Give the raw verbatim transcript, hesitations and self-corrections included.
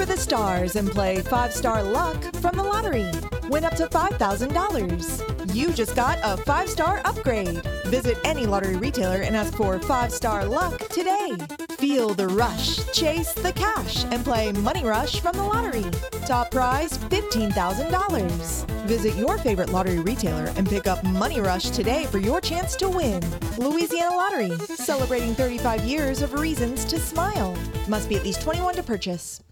for the stars and play five star luck from the lottery. Win up to five thousand dollars. You just got a five star upgrade. Visit any lottery retailer and ask for five star luck today. Feel the rush, chase the cash, and play Money Rush from the lottery. Top prize fifteen thousand dollars. Visit your favorite lottery retailer and pick up Money Rush today for your chance to win. Louisiana Lottery, celebrating thirty-five years of reasons to smile. Must be at least twenty-one to purchase.